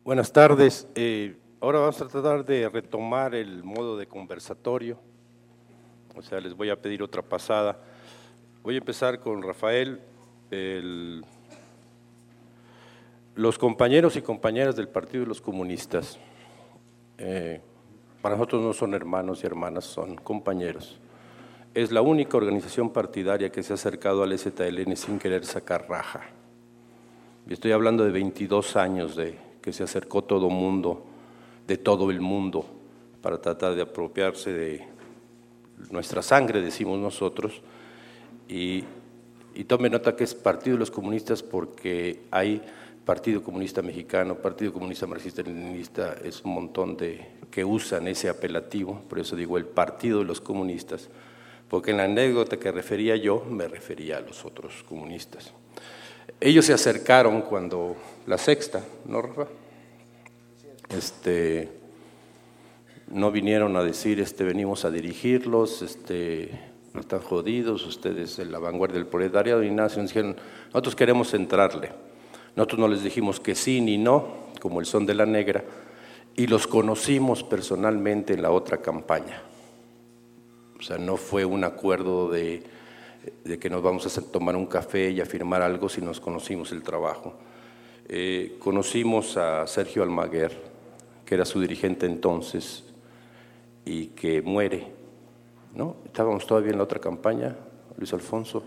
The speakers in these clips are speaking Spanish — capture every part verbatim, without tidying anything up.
Buenas tardes. Eh, ahora vamos a tratar de retomar el modo de conversatorio. O sea, les voy a pedir otra pasada. Voy a empezar con Rafael. El, los compañeros y compañeras del Partido de los Comunistas, eh, para nosotros no son hermanos y hermanas, son compañeros. Es la única organización partidaria que se ha acercado al E Z L N sin querer sacar raja. Y estoy hablando de veintidós años de que se acercó todo mundo, de todo el mundo, para tratar de apropiarse de nuestra sangre, decimos nosotros, y, y tome nota que es Partido de los Comunistas porque hay Partido Comunista Mexicano, Partido Comunista Marxista-Leninista, es un montón de que usan ese apelativo, por eso digo el Partido de los Comunistas, porque en la anécdota que refería yo, me refería a los otros comunistas. Ellos se acercaron cuando la sexta, ¿no, Rafa? Este, no vinieron a decir, este, venimos a dirigirlos, este, no están jodidos, ustedes en la vanguardia del proletariado, y nada, nos dijeron, nosotros queremos entrarle. Nosotros no les dijimos que sí ni no, como el Son de la Negra, y los conocimos personalmente en la otra campaña. O sea, no fue un acuerdo de, de que nos vamos a hacer, tomar un café y a firmar algo, si nos conocimos el trabajo. Eh, conocimos a Sergio Almaguer, que era su dirigente entonces, y que muere, ¿no? Estábamos todavía en la otra campaña, Luis Alfonso,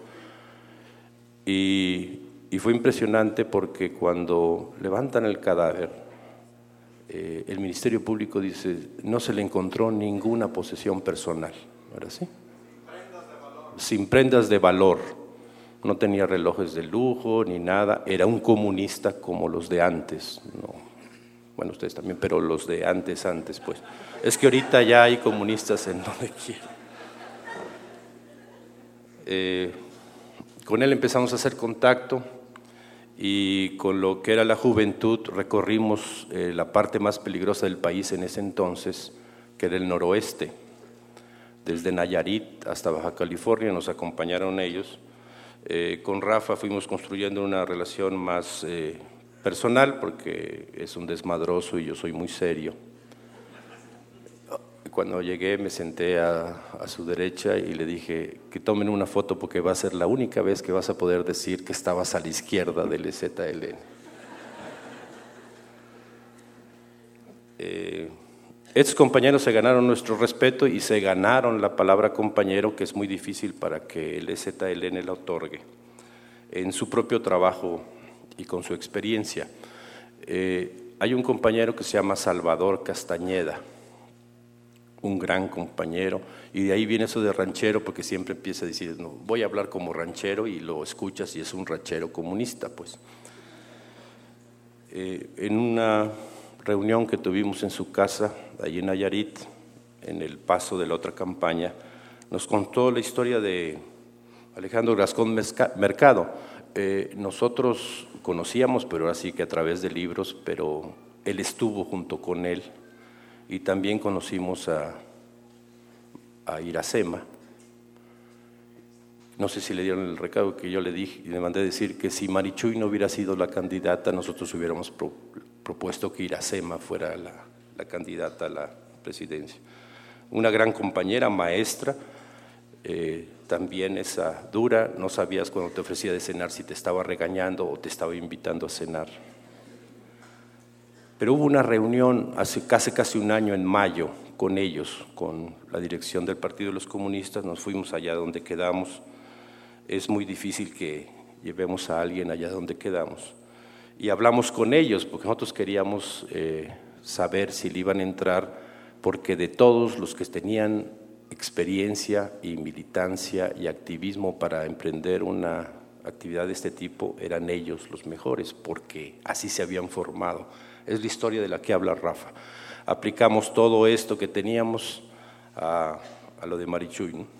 y, y fue impresionante porque cuando levantan el cadáver, eh, el Ministerio Público dice, no se le encontró ninguna posesión personal, ¿no era así? Prendas de valor. Sin prendas de valor. No tenía relojes de lujo ni nada, era un comunista como los de antes, no, bueno, ustedes también, pero los de antes, antes, pues. Es que ahorita ya hay comunistas en donde quiera. Eh, con él empezamos a hacer contacto y con lo que era la juventud recorrimos eh, la parte más peligrosa del país en ese entonces, que era el noroeste. Desde Nayarit hasta Baja California nos acompañaron ellos. Eh, con Rafa fuimos construyendo una relación más eh, personal porque es un desmadroso y yo soy muy serio. Cuando llegué me senté a, a su derecha y le dije que tomen una foto porque va a ser la única vez que vas a poder decir que estabas a la izquierda del E Z L N. Eh, estos compañeros se ganaron nuestro respeto y se ganaron la palabra compañero, que es muy difícil para que el E Z L N la otorgue, en su propio trabajo y con su experiencia. Eh, hay un compañero que se llama Salvador Castañeda, un gran compañero, y de ahí viene eso de ranchero, porque siempre empieza a decir, no, voy a hablar como ranchero, y lo escuchas y es un ranchero comunista, pues. Eh, en una reunión que tuvimos en su casa, allí en Nayarit, en el paso de la otra campaña, nos contó la historia de Alejandro Gascón Mercado. Eh, nosotros conocíamos, pero ahora sí que a través de libros, pero él estuvo junto con él, y también conocimos a, a Iracema. No sé si le dieron el recado que yo le dije, y le mandé decir que si Marichuy no hubiera sido la candidata, nosotros hubiéramos pro, propuesto que Iracema fuera la, la candidata a la presidencia. Una gran compañera, maestra, eh, también esa dura, no sabías cuando te ofrecía de cenar si te estaba regañando o te estaba invitando a cenar. Pero hubo una reunión hace casi, casi un año, en mayo, con ellos, con la dirección del Partido de los Comunistas, nos fuimos allá donde quedamos. Es muy difícil que llevemos a alguien allá donde quedamos. Y hablamos con ellos, porque nosotros queríamos eh, saber si le iban a entrar, porque de todos los que tenían experiencia y militancia y activismo para emprender una actividad de este tipo, eran ellos los mejores, porque así se habían formado. Es la historia de la que habla Rafa. Aplicamos todo esto que teníamos a, a lo de Marichuy, ¿no?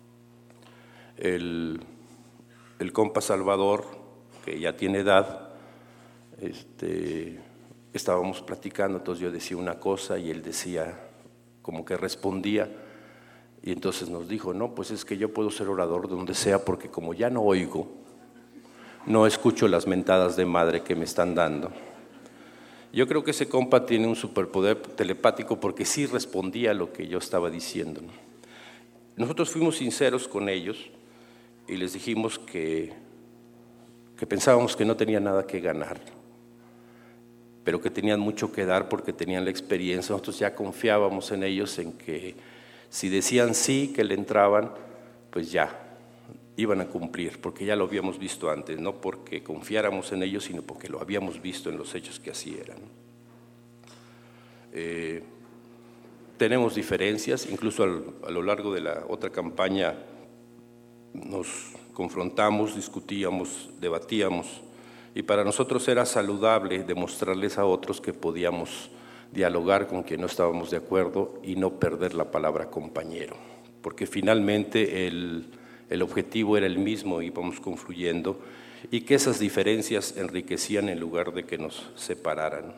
El, el compa Salvador, que ya tiene edad, este, estábamos platicando, entonces yo decía una cosa y él decía, como que respondía, y entonces nos dijo, no, pues es que yo puedo ser orador donde sea, porque como ya no oigo, no escucho las mentadas de madre que me están dando. Yo creo que ese compa tiene un superpoder telepático porque sí respondía a lo que yo estaba diciendo, ¿no? Nosotros fuimos sinceros con ellos y les dijimos que, que pensábamos que no tenían nada que ganar, pero que tenían mucho que dar porque tenían la experiencia. Nosotros ya confiábamos en ellos, en que si decían sí, que le entraban, pues ya iban a cumplir, porque ya lo habíamos visto antes, no porque confiáramos en ellos, sino porque lo habíamos visto en los hechos que así eran. Eh, tenemos diferencias, incluso al, a lo largo de la otra campaña nos confrontamos, discutíamos, debatíamos, y para nosotros era saludable demostrarles a otros que podíamos dialogar con quien no estábamos de acuerdo y no perder la palabra compañero, porque finalmente el El objetivo era el mismo, íbamos confluyendo, y que esas diferencias enriquecían en lugar de que nos separaran.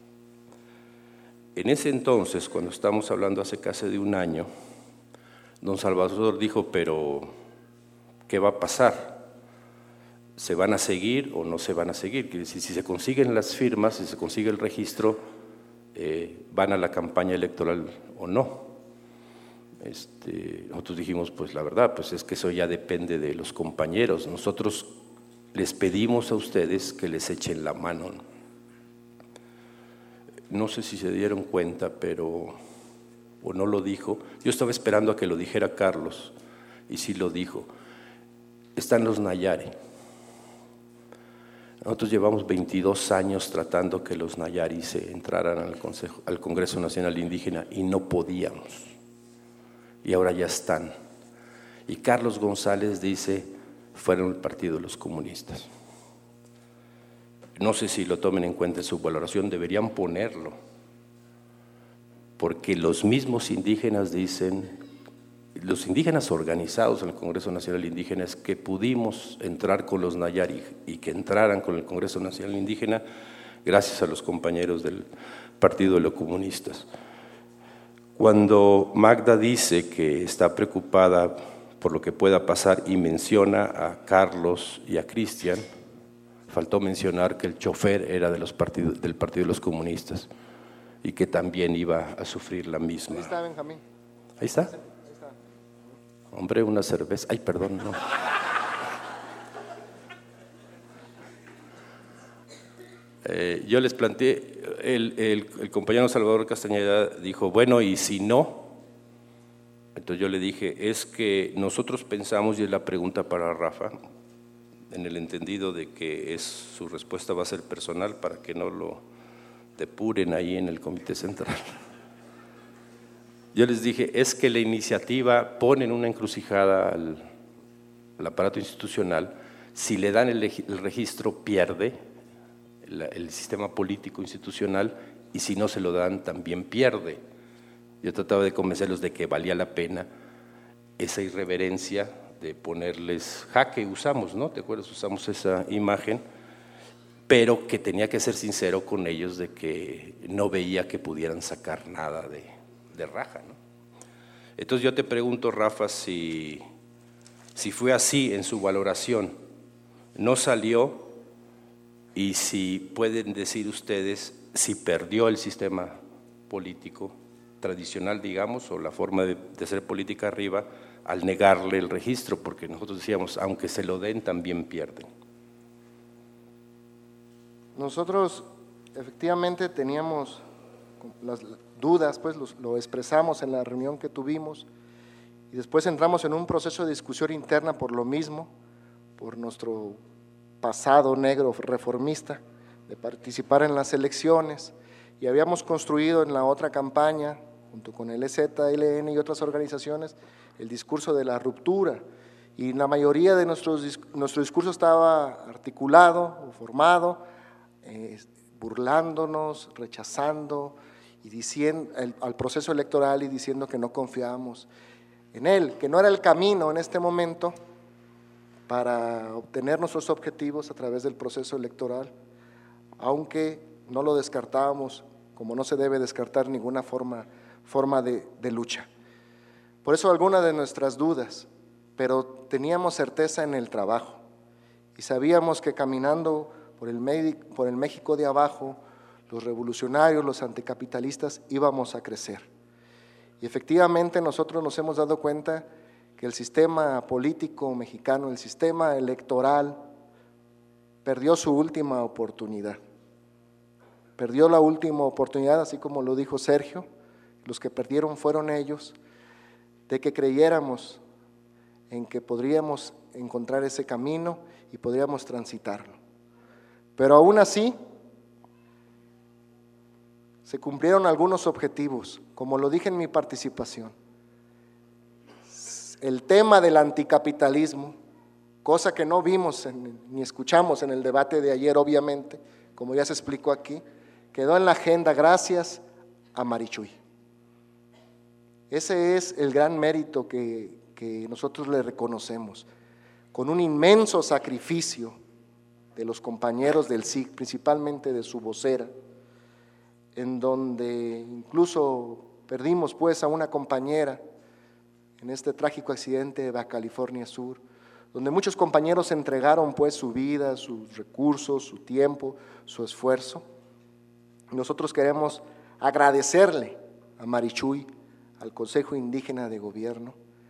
En ese entonces, cuando estamos hablando hace casi de un año, don Salvador dijo, pero ¿qué va a pasar? ¿Se van a seguir o no se van a seguir? Quiere decir, si se consiguen las firmas, si se consigue el registro, eh, ¿van a la campaña electoral o no? Este, nosotros dijimos, pues la verdad, pues es que eso ya depende de los compañeros. Nosotros les pedimos a ustedes que les echen la mano. No sé si se dieron cuenta, pero, o no lo dijo. Yo estaba esperando a que lo dijera Carlos, y sí lo dijo. Están los Nayari. Nosotros llevamos veintidós años tratando que los Nayari se entraran al, Consejo, al Congreso Nacional Indígena y no podíamos. Y ahora ya están. Y Carlos González dice, fueron el Partido de los Comunistas. No sé si lo tomen en cuenta en su valoración, deberían ponerlo, porque los mismos indígenas dicen, los indígenas organizados en el Congreso Nacional Indígena, es que pudimos entrar con los Nayari y que entraran con el Congreso Nacional Indígena gracias a los compañeros del Partido de los Comunistas. Cuando Magda dice que está preocupada por lo que pueda pasar y menciona a Carlos y a Cristian, faltó mencionar que el chofer era de los partidos, del Partido de los Comunistas y que también iba a sufrir la misma. Ahí está, Benjamín. ¿Ahí está? Ahí está. Hombre, una cerveza. Ay, perdón, no. Eh, yo les planteé, el, el, el compañero Salvador Castañeda dijo, bueno, ¿y si no? Entonces yo le dije, es que nosotros pensamos, y es la pregunta para Rafa, en el entendido de que es, su respuesta va a ser personal para que no lo depuren ahí en el Comité Central. Yo les dije, es que la iniciativa pone en una encrucijada al, al aparato institucional, si le dan el, el registro pierde el, el sistema político institucional, y si no se lo dan también pierde. Yo trataba de convencerlos de que valía la pena esa irreverencia de ponerles jaque, usamos, ¿no? ¿Te acuerdas? Usamos esa imagen, pero que tenía que ser sincero con ellos de que no veía que pudieran sacar nada de, de raja, ¿no? Entonces yo te pregunto, Rafa, si, si fue así en su valoración, no salió, y si pueden decir ustedes si perdió el sistema político tradicional, digamos, o la forma de, de hacer política arriba, al negarle el registro, porque nosotros decíamos, aunque se lo den, también pierden. Nosotros efectivamente teníamos las dudas, pues lo, lo expresamos en la reunión que tuvimos, y después entramos en un proceso de discusión interna por lo mismo, por nuestro pasado negro reformista, de participar en las elecciones, y habíamos construido en la otra campaña, junto con el E Z L N y otras organizaciones, el discurso de la ruptura, y la mayoría de nuestros, nuestro discurso estaba articulado o formado, eh, burlándonos, rechazando y diciendo el, al proceso electoral y diciendo que no confiábamos en él, que no era el camino en este momento para obtener nuestros objetivos a través del proceso electoral, aunque no lo descartábamos, como no se debe descartar ninguna forma, forma de, de lucha. Por eso algunas de nuestras dudas, pero teníamos certeza en el trabajo y sabíamos que caminando por el, por el México de abajo, los revolucionarios, los anticapitalistas, íbamos a crecer. Y efectivamente nosotros nos hemos dado cuenta que el sistema político mexicano, el sistema electoral, perdió su última oportunidad. Perdió la última oportunidad, así como lo dijo Sergio, los que perdieron fueron ellos, de que creyéramos en que podríamos encontrar ese camino y podríamos transitarlo. Pero aún así, se cumplieron algunos objetivos, como lo dije en mi participación. El tema del anticapitalismo, cosa que no vimos en, ni escuchamos en el debate de ayer, obviamente, como ya se explicó aquí, quedó en la agenda gracias a Marichuy. Ese es el gran mérito que, que nosotros le reconocemos, con un inmenso sacrificio de los compañeros del S I C, principalmente de su vocera, en donde incluso perdimos pues a una compañera en este trágico accidente de Baja California Sur, donde muchos compañeros entregaron pues su vida, sus recursos, su tiempo, su esfuerzo. Nosotros queremos agradecerle a Marichuy, al Consejo Indígena de Gobierno,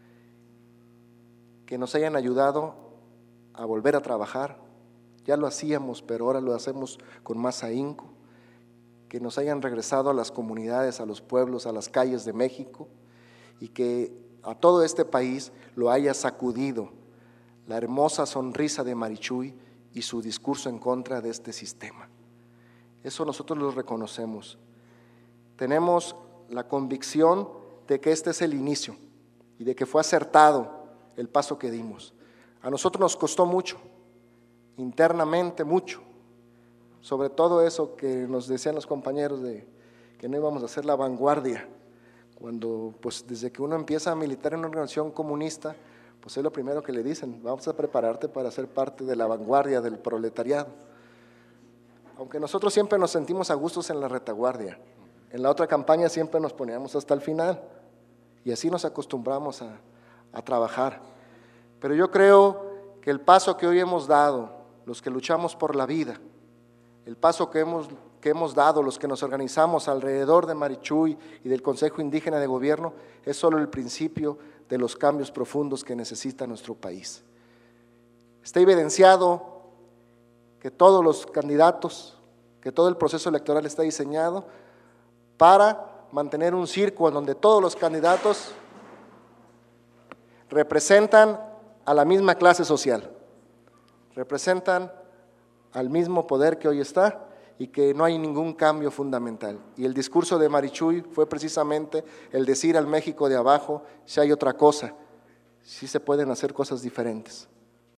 que nos hayan ayudado a volver a trabajar. Ya lo hacíamos, pero ahora lo hacemos con más ahínco, que nos hayan regresado a las comunidades, a los pueblos, a las calles de México, y que a todo este país lo haya sacudido la hermosa sonrisa de Marichuy y su discurso en contra de este sistema. Eso nosotros lo reconocemos. Tenemos la convicción de que este es el inicio y de que fue acertado el paso que dimos. A nosotros nos costó mucho, internamente mucho, sobre todo eso que nos decían los compañeros de que no íbamos a ser la vanguardia, cuando pues desde que uno empieza a militar en una organización comunista, pues es lo primero que le dicen, vamos a prepararte para ser parte de la vanguardia del proletariado. Aunque nosotros siempre nos sentimos a gustos en la retaguardia, en la otra campaña siempre nos poníamos hasta el final y así nos acostumbramos a, a trabajar. Pero yo creo que el paso que hoy hemos dado, los que luchamos por la vida, el paso que hemos, que hemos dado, los que nos organizamos alrededor de Marichuy y del Consejo Indígena de Gobierno, es solo el principio de los cambios profundos que necesita nuestro país. Está evidenciado que todos los candidatos, que todo el proceso electoral está diseñado para mantener un circo en donde todos los candidatos representan a la misma clase social, representan al mismo poder que hoy está y que no hay ningún cambio fundamental. Y el discurso de Marichuy fue precisamente el decir al México de abajo, si hay otra cosa, si se pueden hacer cosas diferentes.